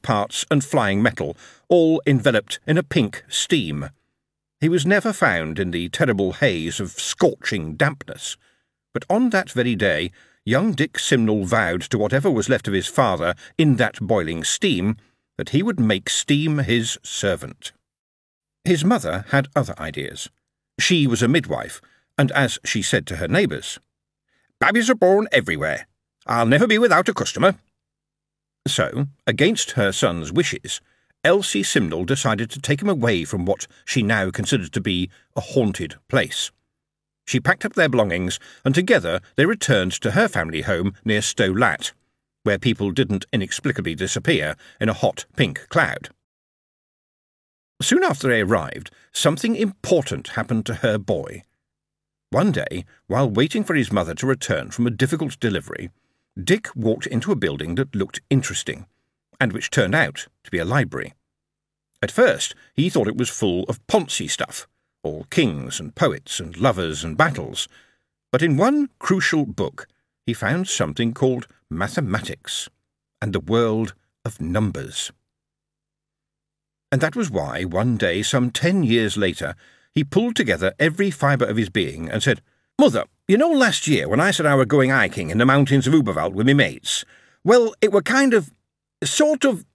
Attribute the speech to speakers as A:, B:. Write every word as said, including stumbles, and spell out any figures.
A: parts and flying metal, all enveloped in a pink steam. He was never found in the terrible haze of scorching dampness, but on that very day young Dick Simnel vowed to whatever was left of his father in that boiling steam that he would make steam his servant. His mother had other ideas. She was a midwife, and as she said to her neighbours, "Babbies are born everywhere. I'll never be without a customer." So, against her son's wishes, Elsie Simnel decided to take him away from what she now considered to be a haunted place. She packed up their belongings, and together they returned to her family home near Stow Lat, where people didn't inexplicably disappear in a hot pink cloud. Soon after they arrived, something important happened to her boy. One day, while waiting for his mother to return from a difficult delivery, Dick walked into a building that looked interesting, and which turned out to be a library. At first, he thought it was full of poncy stuff, all kings and poets and lovers and battles, but in one crucial book he found something called mathematics and the world of numbers. And that was why, one day some ten years later, he pulled together every fibre of his being and said, "Mother, you know last year when I said I were going hiking in the mountains of Uberwald with me mates? Well, it were kind of, sort of